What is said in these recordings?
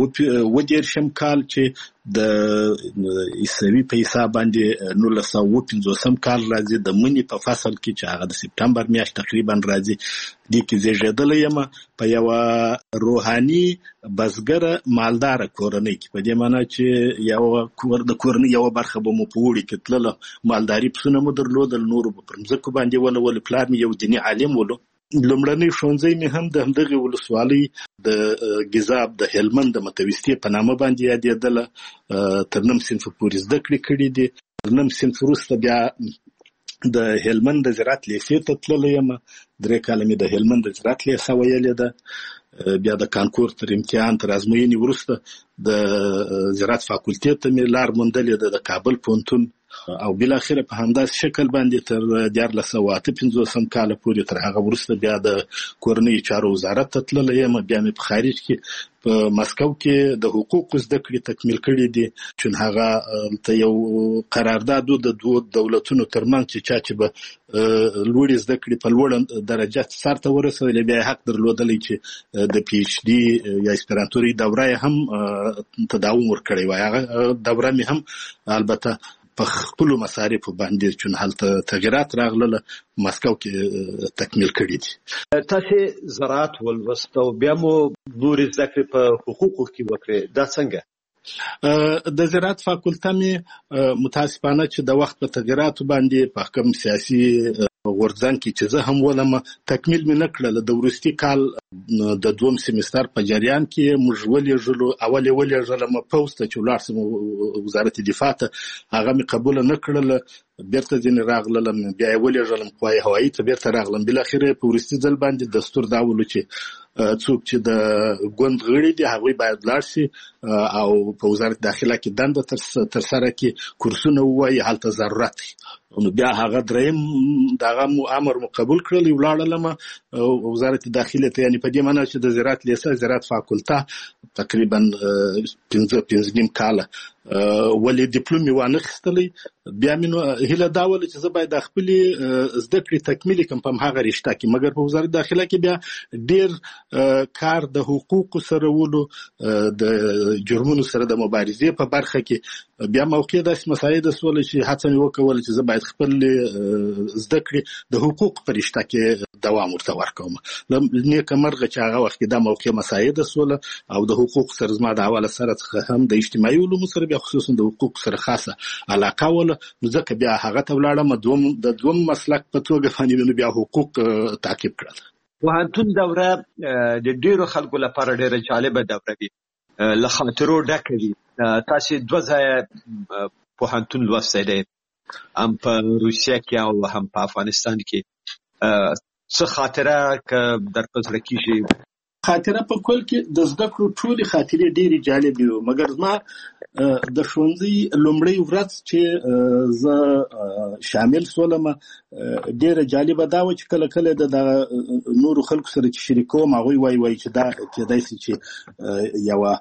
و13 کال چې د عیسوي په حساب باندې 1950 کال راځي د منی په فصل کې چې هغه د سپتمبر میاشت تقریبا راځي د کې زیږیدل یم په یو روحاني بزګر مالدار کورنۍ کې په دې معنی چې یو د کورنۍ یو برخه به مو په وړي کې تلله مالداري پسونه مو درلودل نور په مځکو باندې ول پلار مې یو دیني عالم ولو لومړنی ښوونځی مې هم د همدغه ولسوالۍ د ګیزاب د هلمند د متوسطې په نامه باندې یادېدله تر 9 صنف پورې زده کړې کړې دي تر 9 صنف وروسته بیا د هلمند د زراعت لیسې ته تللی یم 3 کاله مې د هلمند د زراعت لیسه ویلې ده بیا د کانکور تر امتحان تر ازموینې وروسته د زراعت فاکولټې ته مې لار موندلې ده د کابل پوهنتون او بل اخره په همداس شکل باندې تر 1958 کال پورې تر هغه وروسته بیا د کورنۍ چارو وزارت ته تللی یم بیا مې په خارج کې په مسکو کې د حقوقو زده کړې تکمیل کړې دي چې هغه ته یو قرارداد د دوه دولتونو ترمنځ چې به لوړې زده کړې په لوړ درجه سرته ورسولې بیا حق درلودلی چې د پی ایچ ډي یا اسپرانتوري دوره هم تداوم ورکړی وای هغه دوره مې هم البته په خپل مصارف باندې چې هلته تغیرات راغله مسکو کې تکمیل کړی دي تاسو زراعت ولوستو بیا مو نور ذکر په حقوقو کې وکړي دا څنګه د زراعت فاکولټه مې متاسفانه چې د وخت په تغیراتو باندې په حکم سیاسي غورځنګ کې چې زه هم ولم تکمیل مې نکړل د وروستي کال د دوم سیمستر په جریان کې موږ ولې ژلم پوسټ چې ولاړ سم وزارت دفاع ته هغه مې قبول نکړل بیرته ځینې راغلم بیا ولې ژلم قوای هوایي ته بیرته راغلم بل اخر په ورستي ځل باندې دستور داولو چې څوک چې د ګوند غړي دي هغه باید لاړ شي او په وزارت داخله کې دنده تر سره کې کورسونه وایي هلته ضرورت نو بیا هغه دریم دغه امر قبول کړل ولاړلم وزارت داخله ته یعنی په دې معنی چې د زراعت لیسه زراعت فاکولټه تقریبا 15 کاله ولې ډیپلوم وانه خستلی بیا مې هله داول چې زه باید خپل زده کړې تکمیل کوم په هغه رشته کې مګر په وزارت داخله کې بیا ډیر کار د حقوقو سره ولو د جرمونو سره د مبارزې په برخه کې بیا موقع د مسایل سول چې هڅه مې وکول چې زه باید خپل زده کړې د حقوق په رشته کې دوام ورته ورکوم نیکه مرغه چې هغه وخت دا موقع مسایل سول او د حقوق سره زما د حواله سره هم د اجتماعي علومو سره بیا خصوصا د حقوق سره خاصه علاقه ول نو ځکه بیا هغه ته ولاړم د دوم مسلک په توګه باندې بیا حقوق تعقیب کړل پوهنتون دوره د ډیرو خلکو لپاره ډیره جالبه دوره وي له خاطرو ډکه وي تاسو دوه ځای پوهنتون لوستی دی هم په روسیه کې او هم په افغانستان کې څه خاطره در پزړه کیږي خاطره په کول کې د زده کړو ټولې خاطرې ډېرې جالبې وي مګر زما د ښوونځي لومړۍ ورځ چې زه شامل شولم ډېره جالبه دا وه چې کله د نورو خلکو سره چې شریکوم هغوی وایي چې دا کېدای شي چې یوه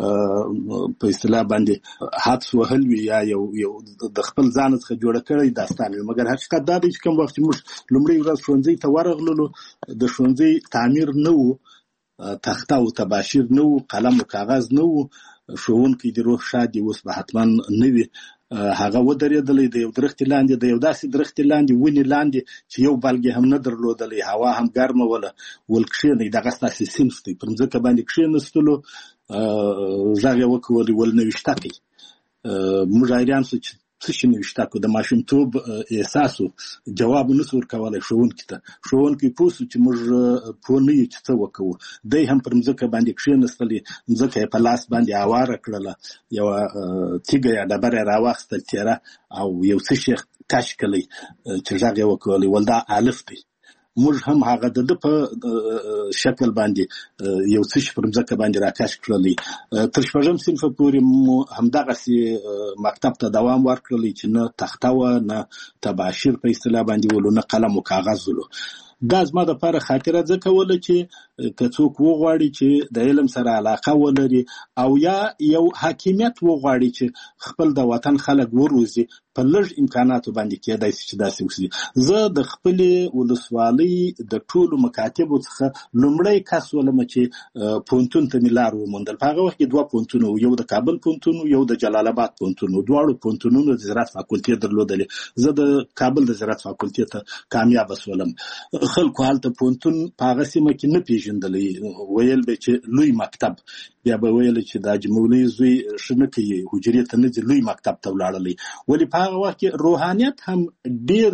په اصطلاح باندې حدس وهل وي یا یو د خپل ځان څخه جوړه کړی داستان وي مګر حقیقت دا دی چې کوم وخت موږ لومړۍ ورځ ښوونځي ته ورغللو د ښوونځي تعمیر نه و تخته او تباشیر نه و قلم او کاغذ نه و ښوونکی د روح شاد دی اوس به حتما نه وي هغه ودرېدلی د یو درختې لاندې د یو داسې درختې لاندې ونې لاندې چې یو بلګې هم نه درلودلی هوا هم ګرمه وله ول کښېنئ دغه ستاسې صنف دی پر مځکه باندې کښېنستلو غږ یې وکولې ول نوشته کوي موږ حیران شو چې څه شي نوشته کو د ماشومتوب احساس جواب نه ورکولی ښوونکي ته ښوونکی پوه شو چې موږ پوه نه یو چې څه وکوو دی هم پر مځکه باندې کښېنستلې مځکه یې په لاس باندې هواره کړله یوه تیږه یا ډبره یې راواخیستل تیره او یو څه شي کش کړی چې غږ یې وکولی ول دا الف دی موږ هم هغه د په شکل باندې یو څه شي پر مځکه باندې راکش کړلی تر 6 صنف پورې مو همدغسې مکتب ته دوام ورکړلی چې نه تخته وه نه تباشیر په اصطلاح باندې ولو نه قلم و کاغذ ولو دا زما دپاره خاطره ځکه وله چې که څوک وغواړي چې د علم سره علاقه ولري او یا یو حاکمیت وغواړي چې خپل د وطن خلک وروزي په لږ امکاناتو باندې کېدای شي چې داسې وکړي. زه د خپلې ولسوالۍ د ټولو مکاتبو څخه لومړی کس ولم چې پوهنتون ته مې لار وموندل. په هغه وخت کې 2 پوهنتونه وو، یو د کابل پوهنتون یو د جلال آباد پوهنتون وو. دواړو پوهنتونونو د زراعت فاکولټې درلودلې. زه د کابل د زراعت فاکولټې ته کامیابه شولم. خلکو هلته پوهنتون په هغه سیمه کې نه پیژندلی، ویل به چې لوی مکتب، بیا به ویل چې د حاجي مولوي زوی ښه نه کوي، حجرې ته نه ځي، لوی مکتب ته ولاړلی. ولې په هغه وخت کې روحانیت هم ډېر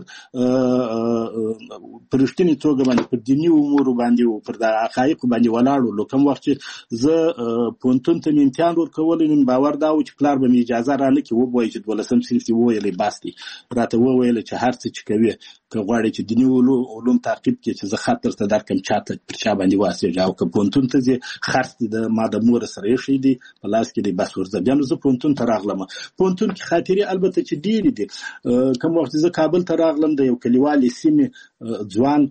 په رښتینې توګه باندې پر دیني امورو باندې و، پر د حقایقو باندې ولاړ و. کوم وخت چې زه پوهنتون ته مې امتحان ورکولی، نو باور دا و چې پلار به مې اجازه رانه کړي، وبوایي چې 12 صنف دې وویلی بس دی. راته وویل چې هر څه چې کوي که غواړې چې دیني علوم تعقیب کړي چې زه خط درته درکړم چاته پر چا باندې واسېږي، او که پوهنتون ته ځې خرڅ دې ما د مور سره ایښی دی په لاس کې دی، بس ورځه. بیا نو زه پوهنتون ته راغلم. پوهنتون کې خاطرې البته چې ډېرې دي. کوم وخت زه کابل ته راغلم، د یو کلیوالې سیمې ځوان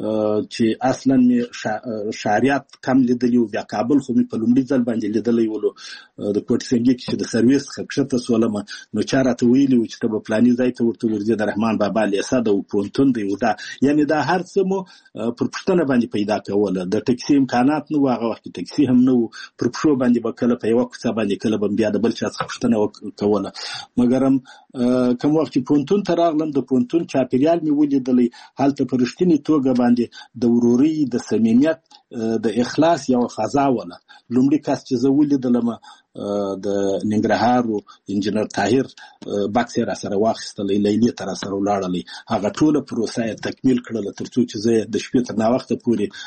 چې اصلا مې شهریات کم لیدلی و، بیا کابل خو مې په لومړي ځل باندې لیدلی ولو. د کوټ سنګي کې چې د سرویس څخه کښته سولم، نو چا راته ویلي و چې ته به فلاني ځای ته ورته ورځې، د رحمان بابا لیسه ده او پوهنتون دی. دا یعنې دا هر څه مو پر پوښتنه باندې پیدا کوله. د ټکسي امکانات نه و، هغه وخت کې ټکسي هم نه و. پر پښو باندې به کله په یوه کوڅه باندې، کله به بیا د بل چا څخه پوښتنه کوله. مګرم کوم وخت چې پوهنتون ته راغلم، د پوهنتون چاپېریال مې ولیدلی. هلته په رښتینې توګه باندې د ورورۍ، د صمیمیت، د اخلاص یوه فضا وله. لومړي کس چې زه ولیدلم د ننګرهار انجینر طاهر بکس یې راسره واخیستلی، لیلې ته راسره ولاړلی. هغه ټوله پروسه یې تکمیل کړله تر څو چې زه د شپې تر ناوخته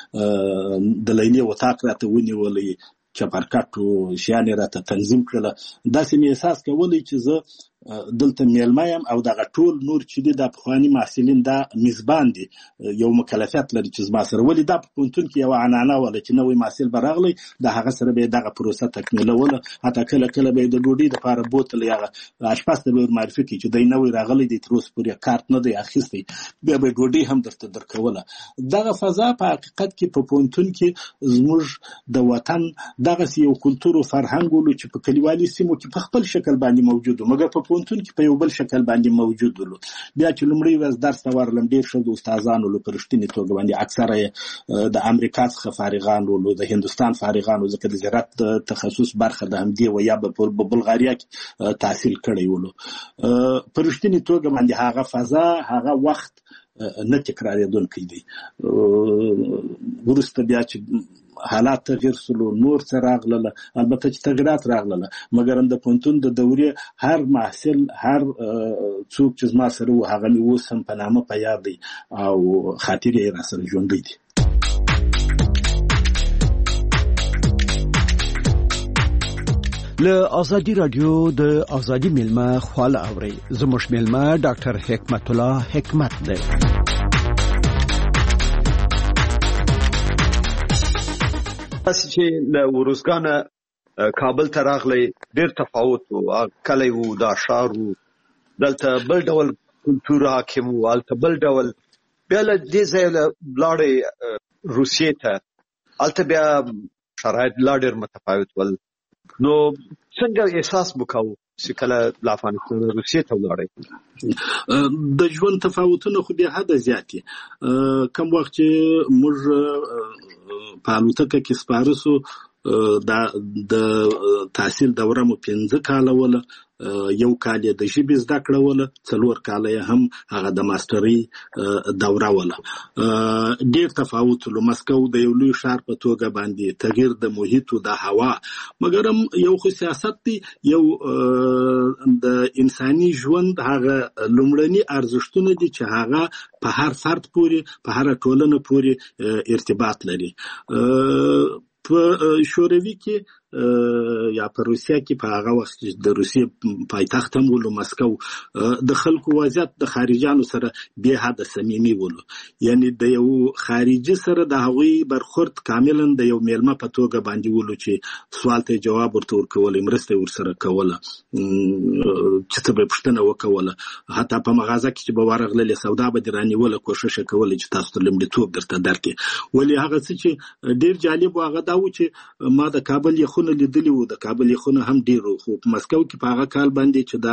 پورې د لیلې وطاق راته ونیولی، چپرکټ او شیان یې راته تنظیم کړله. داسې مې احساس کولی چې زه دلته میلمه یم او دغه ټول نور چې دي د پخواني محصلین دا میزبان دي، یو مکلفیت لري چې زما سره. ولې دا په پوهنتون کې یوه عنعنه وله چې نوی محصل به راغلی، د هغه سره به یې دغه پروسه تکمیلوله. حتی کله کله به یې د ډوډۍ دپاره بوتلی، هغه اشپز ته به یې معرفي کړي چې دی نوی راغلی دی، تر اوسه پورې کارت نه دی اخیستی، بیا به یې ډوډۍ هم درته درکوله. دغه فضا په حقیقت کې په پوهنتون کې زموږ د وطن دغسې یو کلتور او فرهنګ ولو چې په کلیوالي سیمو کې په خپل شکل باندې موجود و، مګر په پوهنتون کې په یو بل شکل باندې موجود ولو. بیا چې لومړی ورځ درس ته ورغلم، ډېر ښه د استادان ولو په رښتینې توګه باندې. اکثره یې د امریکا څخه فارغان ولو، د هندوستان فارغان ولو، ځکه د زراعت د تخصص برخه د همدې و، یا به په بلغاریا کې تحصیل کړی ولو. په رښتینې توګه باندې هغه فضا، هغه وخت نه تکرارېدونکی دی. وروسته بیا چې حالات تغییر سلو، نور څه راغلله، البته چې تغییرات راغلله، مګر د پوهنتون د دورې هر محصل، هر څوک چې زما سره و، هغه مې اوس هم په نامه په یاد دی او خاطرې یې راسره ژوندی دي. له ازادي رادیو د ازادي میلمه خواله اوري. زموږ میلمه ډاکټر حکمت الله حکمت دی. تاسو چې له وروزګانه کابل ته راغلی، ډېر تفاوت و. کلی و، دا ښار و، دلته بل ډول کلتور حاکم و، هلته بل ډول. بیا له دې ځایه لاړې روسیې ته، هلته بیا شرایط لا ډېر متفاوت ول. نو څنګه احساس وکاو چې کله له افغانستان روسیې ته ولاړئ؟ د ژوند تفاوتونه خو بیا حده زیات دي. کوم وخت چې موږ په الوتکه کې سپاره سو، د تحصیل دوره مو 15 کاله وله. یو کال یې د ژبې زده کړه وله، 4 کاله یې هم هغه د ماسترۍ دوره وله. ډېر تفاوت له مسکو د یو لوی ښار په توګه باندې، تغییر د محیط او د هوا. مګر هم یو خو سیاست دی، یو د انساني ژوند هغه لومړني ارزښتونه دي چې هغه په هر فرد پورې، په هر ټولنه پورې ارتباط لري. په شوروي کې یا په روسیا کې په هغه وخت د روسیې پایتخت هم ولو مسکو د خلکو وضعیت د خارجانو سره به حد صمیمي ولو یعنی د یو خارجي سره د هغوی برخورد کاملا د یو میلمه په توګه باندې ولو چې سوال ته جواب ورته ورکول مرسته ورسره کوله چې څه به پوښتنه وکوله حتی په مغازه کې چې به ورغله سودا به دراني ولا کوشش کوله چې تاسو ته لمړیتوب درته درکې ولی هغه څه چې ډیر جالب هغه دا و چې ما د کابل یخونه لیدلی وو د کابل یخونه هم ډیر خو په مسکو کې په هغه کال باندې چې دا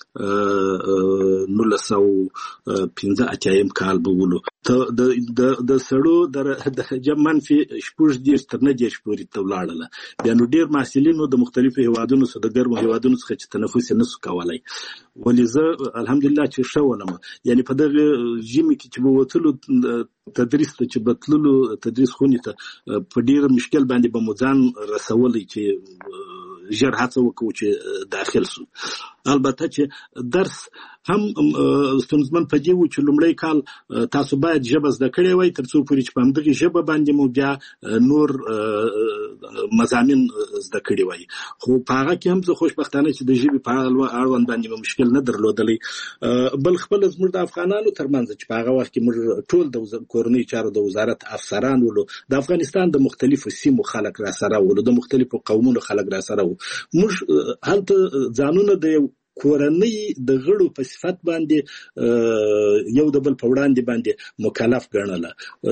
1915 کال به ولو ته د سړو د جمن فی شپږ دېرش تر 90 پورې ته ولاړله بیا نو ډیر محصلینو د مختلفو هیوادونو څخه د ګرمو هیوادونو څخه چې تنفس یې نسو کولای ولې زه الحمدلله چې ښه ولم یعنی په دغه ژمي کې چې به وتلو تدریس ته چې بتللو تدریس خونې ته په ډیر مشکل باندې به مو ځان رسولی چې ژر هڅه وکړو چې داخل سو البته چې درس هم ستونزمن په دې و چې لومړی کال تاسو باید ژبه زده کړې وای تر څو پورې چې په همدغه ژبه باندې مو بیا نور مضامین زده کړې وای خو په هغه کې هم زه خوشبختانه چې د ژبې په اړوند باندې مشکل نه درلودلی بل خپل زموږ د افغانانو ترمنځ چې په هغه وخت کې موږ ټول د کورنۍ چارو د وزارت افسران ولو د افغانستان د مختلفو سیمو خلک را سره ولو د مختلفو قومونو خلک را سره وو موږ هلته ځانونه د کورنۍ د غړو په صفت باندې یو د بل په وړاندې باندې مکلف ګڼله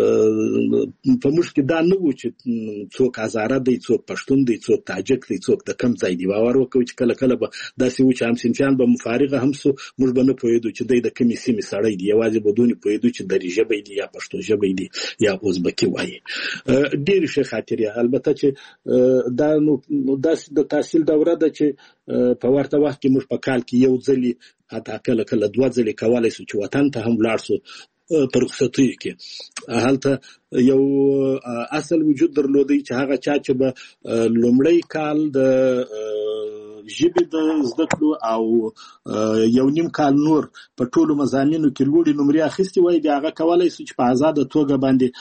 په موږ کې دا نه و چې څوک هزاره دی څوک پښتون دی څوک تاجک دی څوک د کم ځای دی باور وکړو چې کله کله به داسې و چې همصنفیان به مفارغه هم سو موږ به نه پوهېدو چې دی د کومې سیمې سړی دی یوازې به دونې پوهېدو چې دري ژبی دی یا پښتو ژبی دی یا ازبکي وایي ډېرې ښې خاطرې البته چې دا نو داسې د تحصیل دوره ده چې په ورته وخت کې موږ په کال کې یو ځلې حتی کله کله دوه ځلې کولی سو چې وطن ته هم لاړ سو په رخصتیو کې هلته یو اصل وجود درلودی چې هغه چا چې به لومړی کال د ژبې د زده کړو او یو نیم کال نور په ټولو مضامینو کې لوړې نمرې اخیستې وای بیا هغه کولی سو چې په ازاده توګه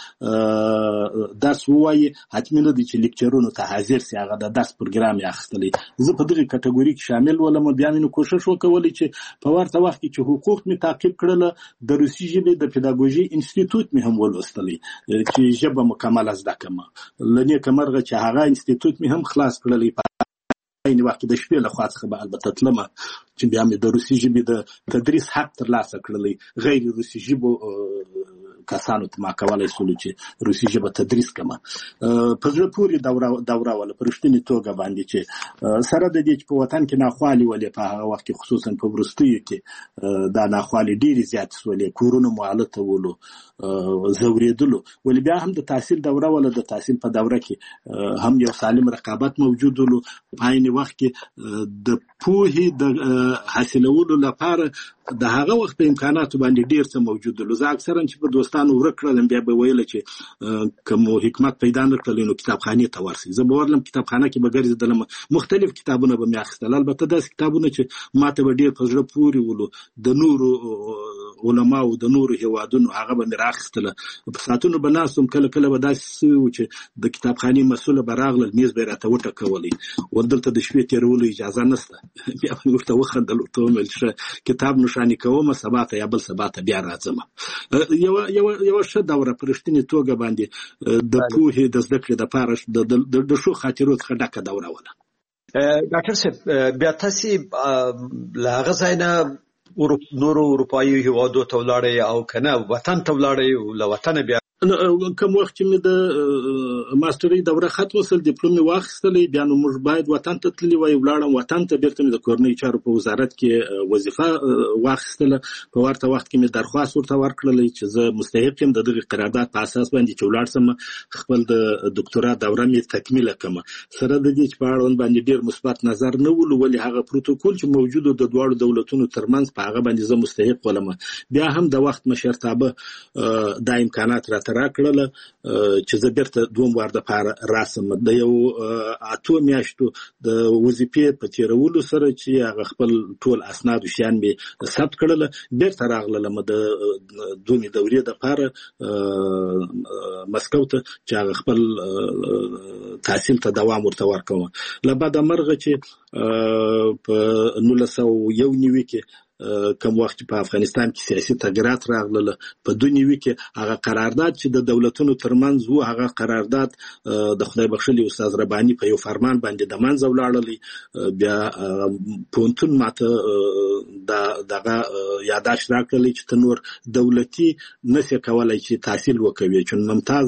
باندې درس ووایي حتمي نه دی چې لیکچرونو ته حاضر سي هغه د درس پروګرام یې اخیستلی زه په دغه کټګوري کې شامل ولم بیا مې کوشش وکولی چې په ورته وخت کې چې حقوق مې تعقیب کړله د روسي ژبې د پیداګوژي انسټیټوټ مې هم ولوستلی چې ژبه مکمله زده کړم له نیکه مرغه چې هغه انسټیټوټ مې هم خلاص کړلی این وخت د شپې له خوا څخه به البته تلمه چې بیا مې د روسي ژبې د تدریس حق ترلاسه کړلی غیر روسي ژبو کسانو ته ما کولی سولو چې روسي ژبه تدریس کړم په زړه پورې دوره وله په رښتینې توګه باندې چې سره د دې چې په وطن کې ناخوالې ولې په هغه وخت کې خصوصا په وروستیو کې دا ناخوالې ډېرې زیاتې سولې کورونه مو هلته ولو ځورېدلو ولې بیا هم د تحصیل دوره وله د تحصیل په دوره کې هم یو سالم رقابت موجود ولو په عین وخت کې د پوهې د حاصلولو لپاره د هغه وخت په امکاناتو باندې ډیر څه موجود دي زه اکثرا چې په دوستانو ورک کړل بیا به ویل چې کوم حکمت پیدا نه کړل نو کتابخانه ته ورسي زه به ورلم کتابخانه کې به ګرځیدلم مختلف کتابونه به مې اخیستل البته داس کتابونه چې ماته به ډیر په زړه پورې ولو د نورو علماو د نورو هیوادونو هغه به مې راخیستل په ساعتونو به ناستم کله کله به داسې و چې د کتابخانې مسؤله به راغله میز به راته وټکولی وردلته د شپې تېرولو اجازه نشته بیا ورته وخندل ورته ومل چې کتاب نشانی کوم سبا ته یا بل سبا ته بیا راځم یو ښه دوره په رښتینې توګه باندې د پوهې د زده کړې دپاره د ښو خاطرو څخه ډکه دوره وله ډاکټر صاحب بیا تاسې له هغه ځای نه نورو اروپایي هیوادو ته ولاړئ او که نه وطن ته ولاړئ له وطنه بیا کوم وخت چې مې د ماسترۍ دوره ختمه سول ډیپلوم مې واخیستلی بیا نو موږ باید وطن ته تللي وای ولاړم وطن ته بیرته مې د کورنۍ چارو په وزارت کې وظیفه واخیستله په ورته وخت کې مې درخواست ورته ورکړلی چې زه مستحق یم د دغه قرارداد په اساس باندې چې ولاړ سم خپل د دکتورا دوره مې تکمیله کړم سره د دې چې په اړوند باندې ډېر مثبت نظر نه ولو ولې هغه پروتوکول چې موجود د دواړو دولتونو ترمنځ په هغه باندې زه مستحق ولم بیا هم د وخت مشرتابه دا امکانات راته ماته راکړله چې زه بیرته دوم وار دپاره راسم. د یو 8 میاشتو د وظیفې په تېرولو سره چې هغه خپل ټول اسناد او شیان مې ثبت کړله، بیرته راغللم د دومې دورې دپاره مسکو ته چې هغه خپل تحصیل ته دوام ورته ورکوم. له بده مرغه چې په 1991 کې کوم وخت په افغانستان کې سیاسي تغیرات راغله، په 2009 کې هغه قرارداد چې د دولتونو ترمنځ وو، هغه قرارداد د خدای بخښلي استاد رباني په یو فرمان باندې د منځه ولاړلی. بیا پونتون ماته دغه یاداش راکړلی چې ته نور دولتي نسې کولای چې تحصیل وکوي، چې ممتاز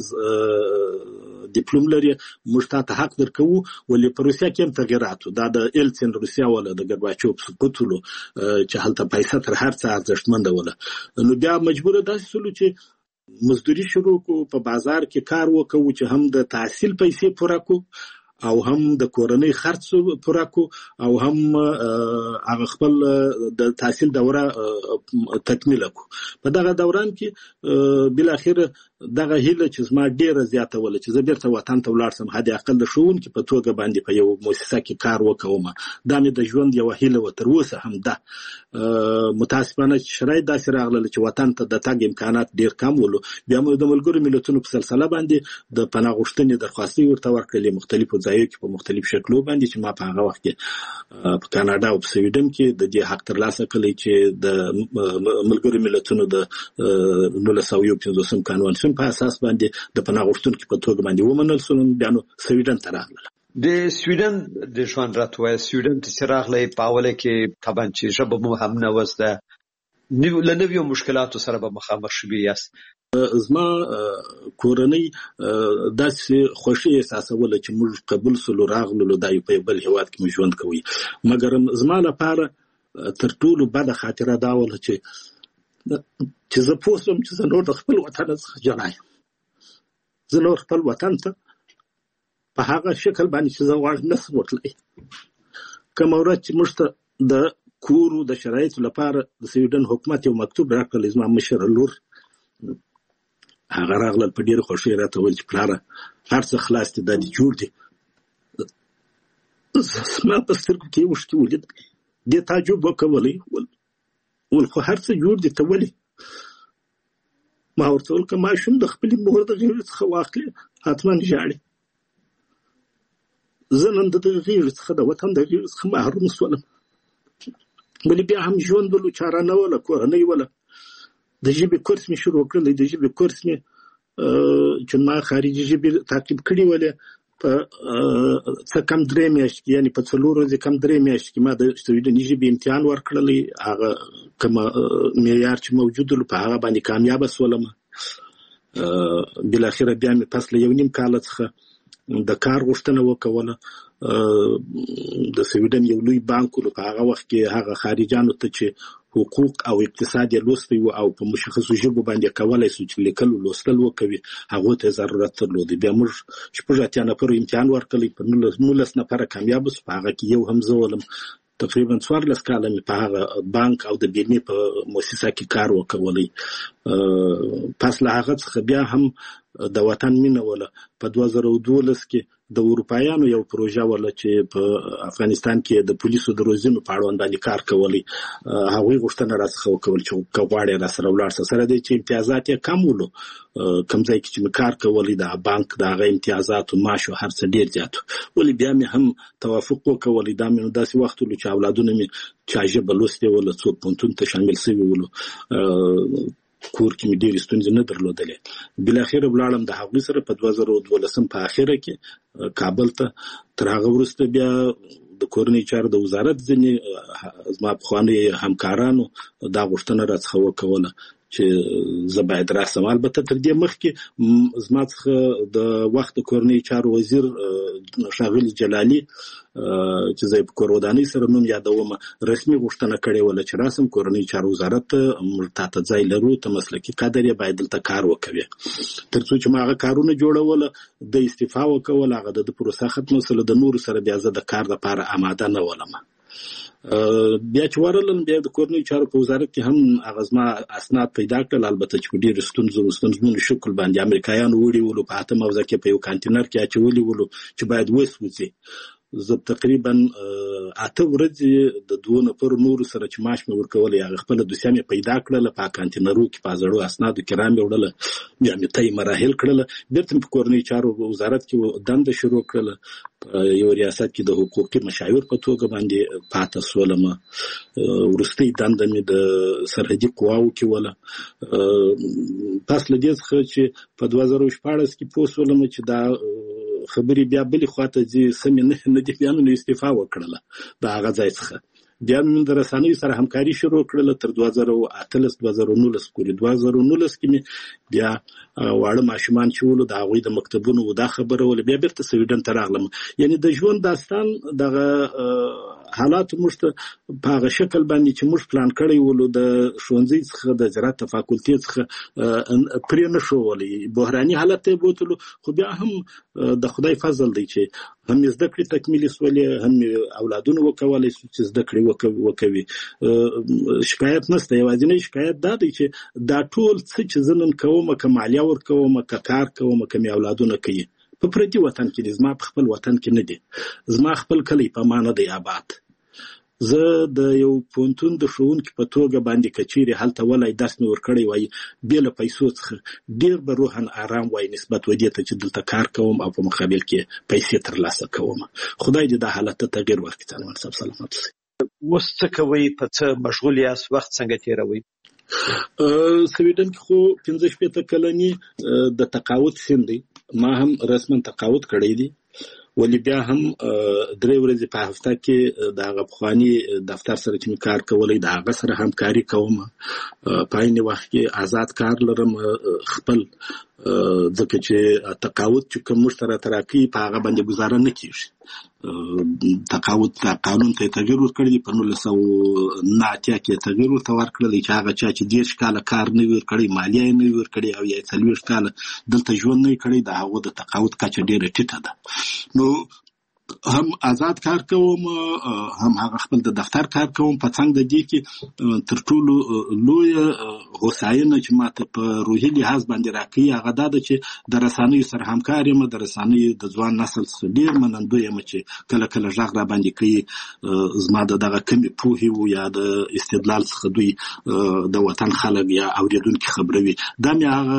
ډیپلوم لري، موږ ته حق درکوو. ولې په روسیا کې هم تغیرات دا د ایلسین روسیا ولا د ګرباچوف سقوطلو چې هلته پیسې تر هر څه ارزښتمنده ولا، نو بیا مجبور داسې سلو چې مزدوري شروع کو، په بازار کې کار وکړو چې هم د تحصیل پیسې پوره کو او هم د کورنۍ خرڅ پوره کو او هم هغه خپل د تحصیل دوره تکمیل کو. په دغه دوران کې بل اخر دغه هیله چې زما ډیره زیاته ولا چې زه بیرته وطن ته ولاړ سم، هدي اقل د ښوونکي په توګه باندې په یو مؤسسه کې کار وکوم. دا مې د ژوند یو هیله و، تر اوسه هم ده. متاسفانه شرایط داسې راغله چې وطن ته د تګ امکانات ډیر کم ولو. بیا موږ د ملګرو ملتونو په سلسله باندې د پناه غوښتنې درخواستي ورته ورکړلې مختلفو ځایو کې په مختلف شکلو باندې، چې ما په هغه وخت کې په کاناډا او په سویډن کې د دې حق ترلاسه کړی چې د ملګرو ملتونو د 1951 قانون په اساس باندې د پناه غوښتونکو په توګه باندې ومنل شول. بیا نو سویډن ته راغله. د سویډن د ژوند راتوي سویډن ته راغله په اوله کې طبعا چې ژبه مو هم نه وسته، له نویو مشکلاتو سره به مخامخ شوي یاست. زما کورنۍ داسې خوښي احساسوله چې موږ قبول سلو راغلو دا په بل هیواد کې ژوند کوي، مګر زما لپاره تر ټولو بده خاطره دا وله چې زه پوه شوم چې زه نور د خپل وطن څخه جلا یم. زه نور خپل وطن ته په هغه شکل باندې چې زه غواړم نشم وتلی. کومه ورځ چې موږ ته د کورو د شرایطو لپاره د سویډن حکومت یو مکتوب راکړلی، زما مشر لور هغه راغلل په ډېره خوښۍ راته وویل چې پلاره هر څه خلاص دي، دا دې جوړ دي. زما په سترګو کې یې اوښکې ولیدل. دې تعجب وکولی، ول خو هر څه جوړ دي، ته ولې؟ ما ورته وویل که ماشوم د خپلې مور د غېږې څخه واخلې حتما ژاړي. زه نن د دغه غېږې څخه د وطن د غېږې څخه محروم شولم، ولې بیا هم ژوند ولو چاره نه وله، کورنۍ وله. د ژبې کورس مې شروع کړلی، د ژبې کورس مې چې ما خارجي ژبې تعقیب کړي ولې په څه کم 3 میاشتې کې، یعنې په 4 ورځې کم 3 میاشتې کې ما د سویډني ژبې امتحان ورکړلی. هغه کومه معیار چې موجود و په هغه باندې کامیابه شولم. بالاخره بیا مې پس له 1.5 کال څخه د کار غوښتنه وکوله. د سویډن یو لوی بانک و، په هغه وخت کې هغه خارجانو ته چې حقوق او اقتصاد یې لوستی و او په مشخصو ژبو باندې کولای شو چې لیکل او لوستل وکوي، هغو ته ضرورت درلود. بیا موږ 80 نفرو امتحان ورکړلی، په 19 نفره کامیاب شو. په هغه کې یو هم زه ولم. تقریبا 14 کاله مې په هغه بانک او د بیمې په مؤسسه کې کار وکولی. پس له هغه څخه بیا هم د وطن مینه وله. په 2012 کې د اروپایانو یو پروژه وله چې په افغانستان کې د پولیسو د روزنې په اړوند باندې کار کولی. هغوی غوښتنه راڅخه وکول چې که غواړې راسره ولاړ شه، سره دی چې امتیازات یې کم ولو. کوم ځای کې چې مې کار کولی د بانک د هغه امتیازاتو معاش او هر څه ډېر زیات و، ولې بیا مې هم توافق وکولی. دا مې داسې وخت ولو چې اولادونه مې چا ژبه لوستې وله، څوک پوهنتون ته شامل شوي ولو، کور کې مې ډېرې ستونزې نه درلودلې. بالاخره ولاړم د هغوی سره په 2012 په اخره کې کابل ته. تر هغه وروسته بیا د کورنۍ چارو د وزارت ځینې زما پخواني همکارانو دا غوښتنه راڅخه وکوله چې زه باید راسم. البته تر دې مخکې زما څخه د وخت کورنۍ چارو وزیر ښاغلي جلالي چې زه په کورودانۍ سره نوم یادوم، رسمي غوښتنه کړې وله چې راسم کورنۍ چارو وزارت ته، موږ تاته ځای لرو، ته مسلکي کادر یې، باید دلته کار وکوي. تر څو چې ما هغه کارونه جوړوله، د استعفا وکوله، هغه د پروسه ختمه سره د نورو سره بیا زه د کار لپاره آماده نه ولم. بیا چې ورلن بیا د کورنۍ چارو په وزارت کې هم اغزما اسناد پیدا کړل، البته چې په ډېر ستونزمن شکل باندې امریکایانو وړي ولو په اته موضوع کې په یو کانټینر کې اچولي ولو چې باید وسوځي. زه تقریبا 8 ورځې د 2 نفر نور سره چې معاش مې ورکول یا خپل دوسیه مې پیدا کړل په کانټینرو کې په زړو اسنادو کې رامې وړل، بیا مې تای مراحل کړل، بیرته په کورنۍ چارو وزارت کې دنده شروع کړل، یو ریاست کې د حقوقي مشاور په توګه باندې پاتې سولم. ورستي دنده مې د سرحدي قواو کې ولا پس لدې څخه چې په 2014 کې پوسولم چې دا خبري بیا بلی خواته دي سمې نه دي بیا نو استعفا وکړله دا هغه ځای څخه. بیا من د رسنیو سره همکاري شروع کړل تر 2018 2019 پورې. 2019 کې بیا واړه ماشومان چې ولو د هغوی د مکتبونو دا خبره ول بیا بیرته سویډن ته راغلم. یعنی د ژوند داستان دغه حالات موږ ته په هغه شکل باندې چې موږ پلان کړی ولو د ښوونځي څخه د زراعت فاکولټي څخه پرې نه شو ولې بحراني حالت ته بوتلو. خو بیا هم د خدای فضل دی چې هم زده کړې تکمیل سولې هم اولادونه وکولای چې زده کړې وکوي. شکایت نشته، یوازینی شکایت دا دی چې دا ټول څه چې زنن کوم کمالیا ور کوم کار کوم کمي اولادونه کوي په پردي وطن کې، زما په خپل وطن کې نه دي. زما خپل کلی په معنا دی آباد. زه د یو پونتون د ښوونکي په توګه باندې کچيري هلته ولای درس مې ورکړی وای بل پیسو څخه ډیر به روحن آرام وای نسبت ودی ته چې دلته کار کوم او په مقابل کې پیسې ترلاسه کوم. خدای دې د حالت ته تغیر ورکړي. څنګه صاحب سلامت سي. اوس څه کوي، په څه مشغول یاست، وخت څنګه تیروي؟ سویډن کې خو 15 کلنی د تقاعد سن دی، ما هم رسما تقاعد کړی دی، ولی بیا هم 3 ورځې په هفته کې د هغه پخواني دفتر سره چې کار کولای د هغه سره همکاري کوم. په عین وخت کې آزاد کار لرم خپل، ځکه چې تقاعد چې کوم مشترک تراکي په هغه باندې گزاره نه کیږي. تقاعد قانون ته تغیر ورکړي په 1990 کې تغیر ورکړي چې هغه چې 10 کال کار نه ورکړي، مالیه نه ورکړي او یا 40 کال دلته ژوند نه کړي، د هغه د تقاعد کچه ډیره ټیټه ده. نو هم آزاد کار کوم هم هغه خپل د دفتر کار کوم. په څنګه د دې کې تر ټولو لوی هوساینه چې ماته په روحي لحاظ باندې راکړي هغه دا ده چې د رسنیو سره همکار یم. د رسنیو د ځوان نسل څخه ډیر منندوی یم چې کله کله ژغ را باندې کوي زما دغه کمی پوهې او یا د استدلال څخه دوی د وطن خلک یا اوریدونکو خبروي. دا مې هغه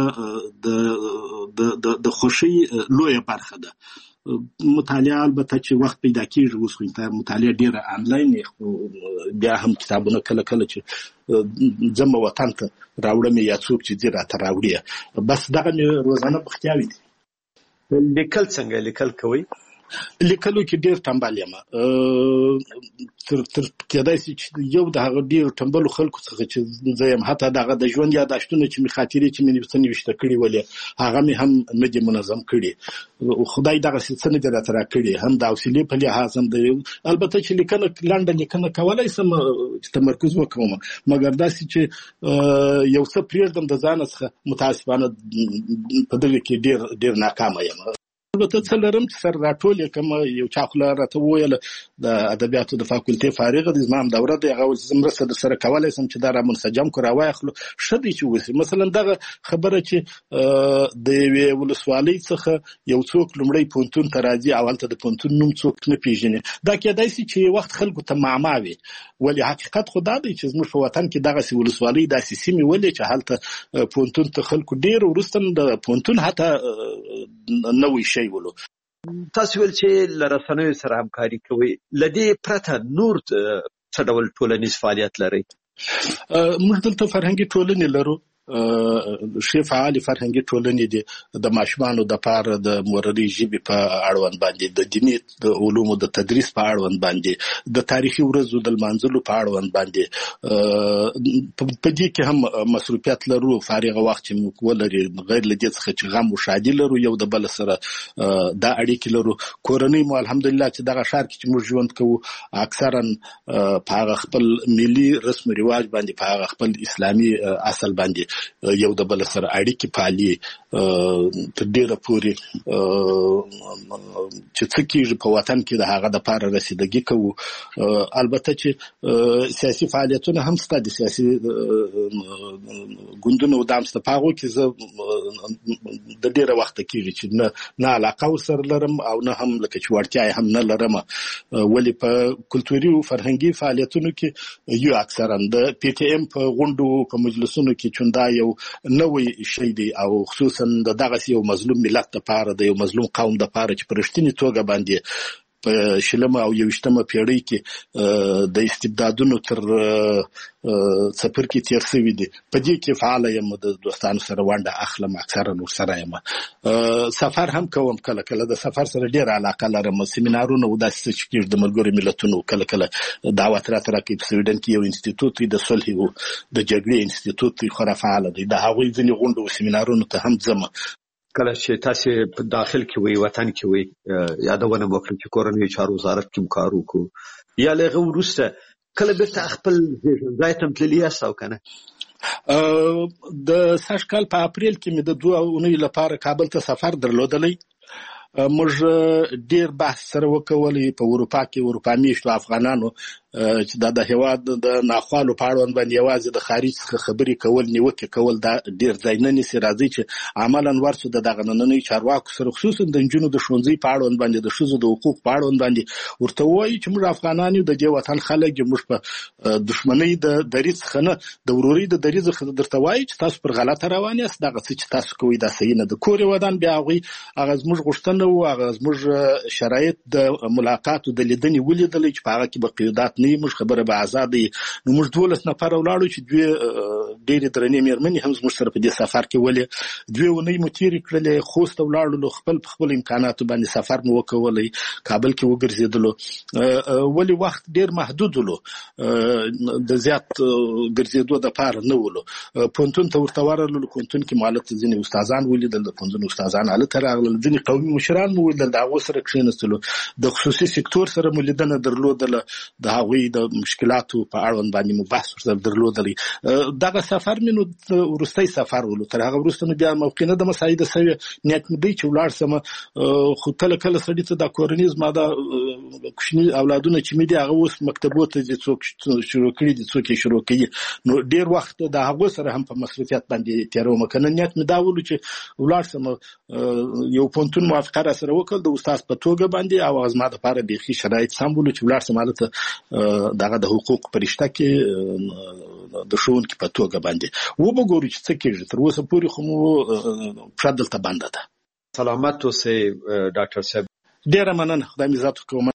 د خوشي لوی برخه ده. مطالعه البته چې وخت پیدا کیږي، اوس خو مطالعه ډیره آنلاین بیا هم کتابونه کله کله چې جمع وطن ته راوړم یا څوک چې دې راته راوړي، بس دغه روزانه بختیاوي دي. لیکل څنګه لیکل کوي؟ لیکلو کې ډیر تنبال یم. تر کېدای شي چې یو د هغه ډیر تنبل خلکو څخه چې زه یم حتی دغه د ژوند یاداشتونه چې می خاطرې چې مې نوښته کړي ولې هغه مې هم نه دي منظم کړي. خدای دغه څه نه درته راکړي، هم د حوصلې په لحاظ هم د البته چې لیکنه لنډه لیکنه کولای سم تمرکز وکوم، مګر داسې چې یو څه پریږدم د ځان څخه متاسفانه په دغه کې ډیر ناکام یم. البته څه لرم چې سر راټول کوم یو چا خو راته وویل د ادبیاتو د فاکولټي فارغ د زمام دوره دی هغه زمرسه د سره کولای سم چې دا را منسجم کو راوایخلو شدي چې وسی. مثلا دغه خبره چې د وی ولسوالۍ څخه یو څوک لمړی پونتون ته راځي او هلته د پونتون نوم څوک نه پیژني، دا کېدای شي چې وخت خلکو ته معما وي، ولی حقیقت خو دا دی چې زموږ په وطن کې دغه ولسوالۍ داسې سیمې ولې چې هلته پونتون ته خلکو ډیر ورسته د پونتون حتی نه وي شي ولو. تاسو ول چې لرسنوي سره همکاري کوي، لدې پرته نور څه ډول ټولنیز فعالیت لري؟ موږ دلته فرهنګي ټولنې لرو، شی فعال فرهنګي ټولنې دي د ماشومانو د پاره د مورنۍ ژبې په اړوند باندې، د دیني علومو د تدریس په اړوند باندې، د تاریخي ورځو د لمانځلو په اړوند باندې. په دې کې هم مصروفیت لرو، فارغ وخت چې موږ ولري غیر لدې څخه چې غم او شادي لرو، یو د بل سره دا اړیکې لرو. کورنۍ مو الحمدلله چې دغه ښار کې چې موږ ژوند کوو اکثرا په هغه خپل ملي رسم او رواج باندې، په هغه خپل اسلامي اصل باندې یو د بل سره اړیکې پالي تر ډیره پورې چې څه کېږي په وطن کې د هغه د پاره رسیدګي کوو. البته چې سیاسي فعالیتونه هم شته د سیاسي ګوندونو د امسته پاغو کې زه د ډیره وخت کېږي چې نه علاقه ورسره لرم او نه هم لکه چې وړتیا هم نه لرم. ولې په کلتوري او فرهنګي فعالیتونو کې یو اکثرا د پی ټی ایم په غونډو په مجلسونو کې چوندا یو نوې شی دی او خصوصا دغه یو مظلوم ملت لپاره د یو مظلوم قوم لپاره چې په رښتینی توګه باندې په شلمه او 21مه پیړۍ کې د استبدادونو تر سفر کې تیر شوی دي. په دې کې فعال یم، د دوستانو سره ونډه اخلم، اکثرا نور سره یم. سفر هم کوم، کله کله د سفر سره ډیر علاقه لرم. سیمینارونه او داسې چې کېږي د ملګرو ملتونو کله کله دعوت راته راکوي. په سویډن کې یو انسټیټوټ دی د صلح او د جګړې انسټیټوټ خورا فعال دی. د هغوی ځینې غونډو او سیمینارونو ته هم ځم. کله چې تاسو په داخل کې وي، وطن کې وي، یادونه وکړئ چې کورنۍ چارو وزارت کې کار وکړو یا لغه ورسته کله بیرته خپل ځای ته تللی یاست او کنه؟ د سږ کال په اپریل کې مې د 2 اونۍ لپاره کابل ته سفر درلودلی. موږ ډیر بحث سره وکولې په اروپا کې اروپا میشتو افغانانو چې د هیواد د ناخوالو په اړوند باندې یوازې د خارج څخه خبرې کول، نیوکې کول دا ډیر ځای نه نیسي. راځي چې عملاً ورسو د دغه نننۍ چارواکو سره خصوصا د نجونو د ښوونځي په اړوند باندې، د ښځو د حقوق په اړوند باندې ورته وایي چې موږ افغانان یو، د دې وطن خلک یو، موږ په دښمنۍ د دریځ څخه نه د ورورۍ د دریځ څخه درته وایي چې تاسو پر غلطه روان یاست، دغه څه چې تاسو کوئ دا صحیح نه ده. کور یې ودان بیا هغه زموږ غوښتنه وه، هغه زموږ شرایط د ملاقات او د لیدنې ولیدلې چې په هغه کې به قیودات نه وي، موږ خبره به آزاد وي. نو موږ 12 نفر ولاړو چې دوی ډېرې درنې مېرمنې هم زموږ سره په دې سفر کې ولې 2 اونۍ مو تېرې کړلې. خوست ته ولاړو، خپل امکاناتو باندې سفر مو وکولی، کابل کې وګرځېدلو. ولې وخت ډېر محدود ولو، د زیات ګرځېدو دپاره نه ولو. پوهنتون ته ورته ورغلو، پوهنتون کې مو هلته ځینې استادان ولیدل، د پوهنتون استادان هلته راغلل، ځینې قومي مشران مو ولیدل، د هغو سره کښېنستلو. د خصوصي سکتور سره مو لیدنه درلودله، د هغوی د مشکلاتو په اړوند باندې مو بحث ورسره درلودلی. دغه سفر مې نو وروستی سفر ولو. تر هغه وروسته نو بیا موقع نه ده مساعده سوې. نیت مې دی چې ولاړ سم، خو کله کله سړي ته دا کورنۍ زما دا کوچني اولادونه چې مې دي هغه اوس مکتبو ته ځي، څوک شروع کړي دي، څوک یې شروع کوي. نو ډېر وخت د هغو سره هم په مصروفیت باندې تېروم. که نه نیت مې دا ولو چې ولاړ سم، یو پوهنتون موافقه را سره وکړل د استاد په توګه باندې، او زما دپاره بیخي شرایط سم ولو چې ولاړ سم هلته دغه د حقوق په رشته کې د ښوونکي په توګه باندې وګورو چې څه کېږي. تر اوسه پورې خو مو پښه دلته بنده ده. سلامت اوسئ ډاکټر صاحب. ډېره مننه، خدای مې عزت وکړي.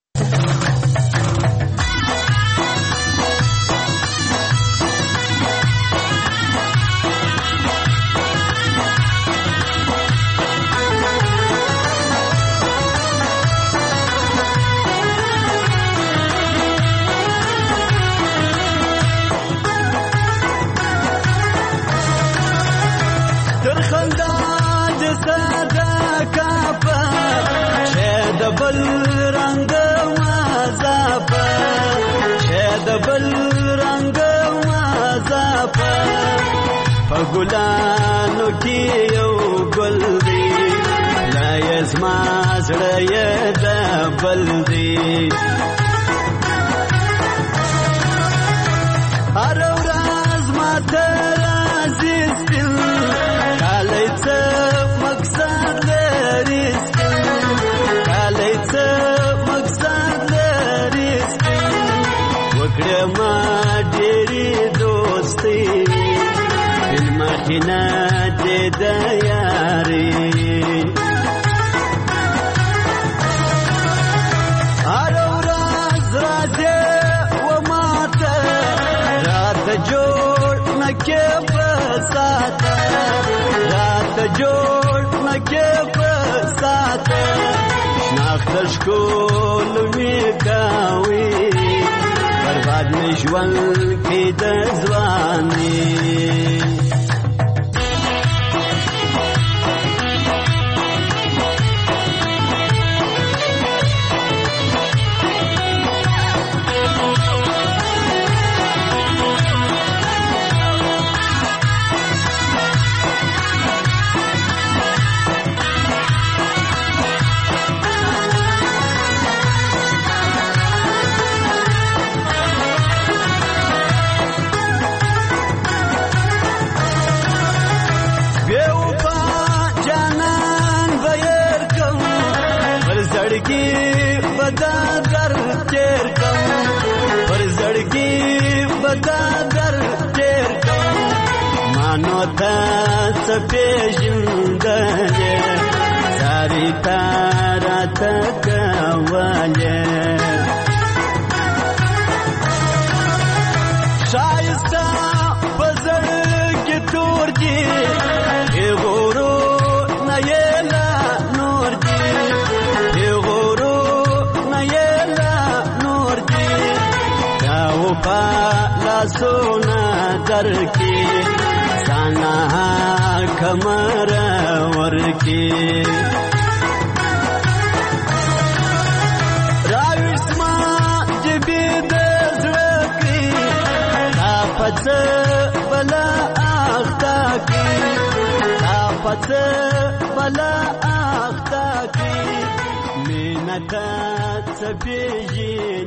ګلانو کې یو ګل دی، لا یزما زړه یې د بل دی. هر ورځ ماته راځي سپین، کالی څه مقصد لري سپین، کالی څه مقصد لري سپین. وکړه ما ډېرې دوستي، مخینه دې د یاري. هر ورځ راځې و ماته، راته جوړ نه کې په ساته، راته جوړ نه کې په ساته. شناخته ښکل مې کوي، برباد مې ژوند کې د ځواني. تا سپیژندلې ساری تارا تکولې شایسته بزر کې تور دي غورو نه یلا نور دي غورو نه یلا نور دي دا و پالا سونا در کې سانا کمر ور کې راوسما جبې د زړه کې دا پڅ بلا اختا کې دا پڅ بلا اختا کې مینه تا څه پیژنې